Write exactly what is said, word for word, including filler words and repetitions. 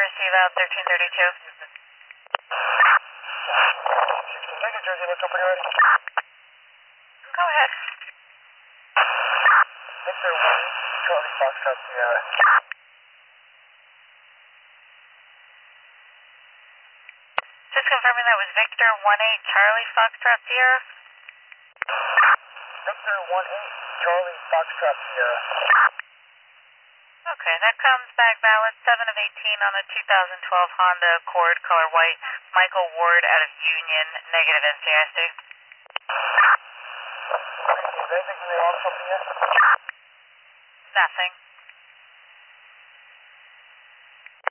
receive out thirteen thirty-two. sixteen thirty, Jersey, Metro Priority. Go ahead. Victor one, Charlie Foxtrot Sierra. Just confirming that was Victor one eight Charlie Foxtrot Sierra. Victor one eight, Charlie Foxtrot Sierra. Okay, that comes back valid seven of eighteen on the two thousand twelve Honda Accord, color white. Michael Ward out of Union, negative N C I C. Is anything you want from here? Nothing.